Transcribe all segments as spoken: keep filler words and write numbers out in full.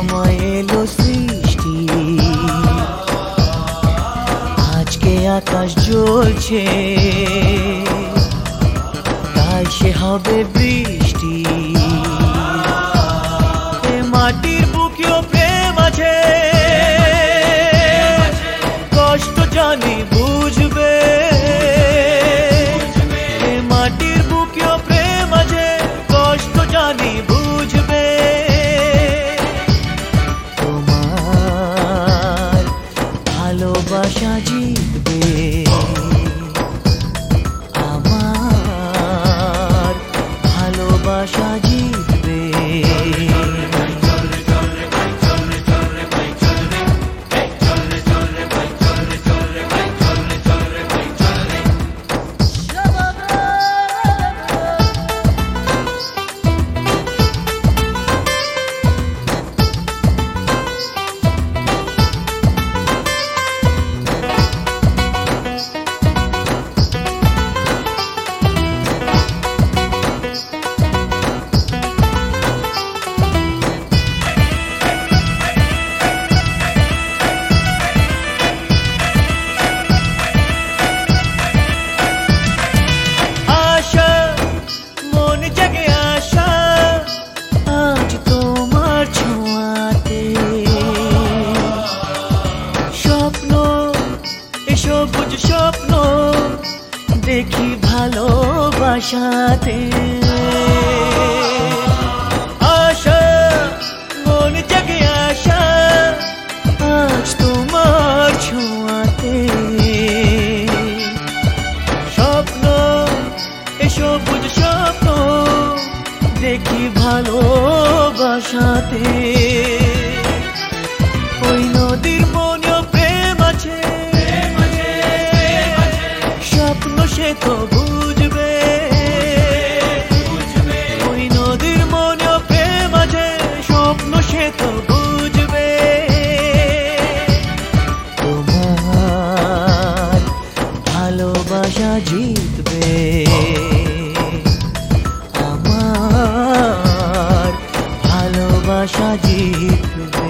সময় এলো সৃষ্টি, আজকে আকাশ জ্বলছে, তাই সে হবে বৃষ্টি। এ মাটির বুকেও প্রেম আছে, কষ্ট জানি বুঝবে। এ মাটির বুকেও প্রেম আছে, কষ্ট জানি বুঝবে। তোমার ভালোবাসা জিতবে, আমার ভালোবাসা জিতবে। সবুজ স্বপ্ন দেখি ভালোবাসাতে, আশা মন জাগে আশা আজ তোমার ছোঁয়াতে। স্বপ্ন এ সবুজ স্বপ্ন দেখি ভালোবাসাতে। ওই নদীর মনেও প্রেম আছে, স্বপ্ন সে তো বুঝবে। ওই নদীর মনেও প্রেম আছে, স্বপ্ন সে তো বুঝবে। তোমার ভালোবাসা জিতবে, আমার ভালোবাসা জিতবে।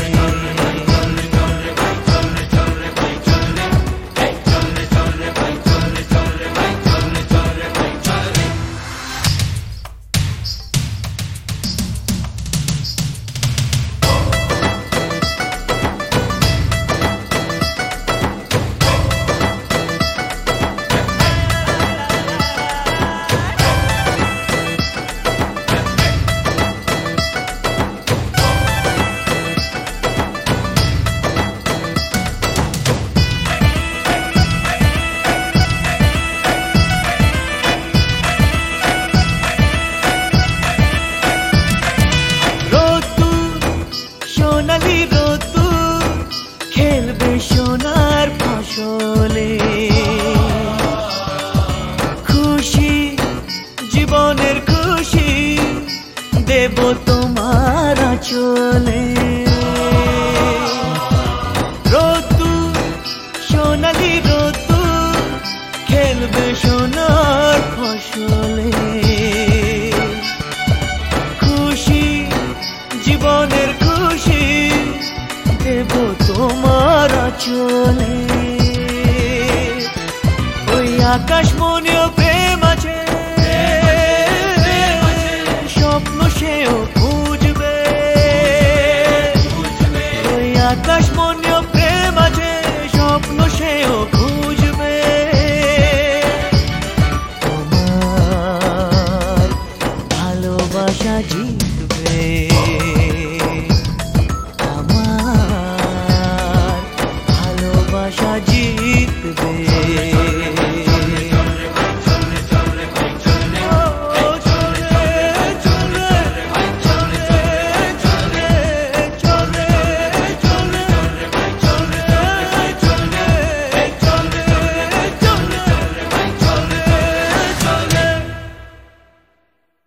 সোনালি রোদ্দুর খেলবে সোনার ফসলে, খুশি জীবনের খুশি দেব তোমার আঁচলে। রোদ্দুর সোনালি রোদ্দুর খেলবে সোনার ফসলে, খুশি জীবনের খুশি দেব তোমার আঁচলে। ওই আকাশ মনেও প্রেম আছে, স্বপ্ন সেও বুঝবে। ওই আকাশ মনেও প্রেম আছে, স্বপ্ন সেও বুঝবে। তোমার ভালোবাসা জিতবে, আমার ভালোবাসা জিতবে।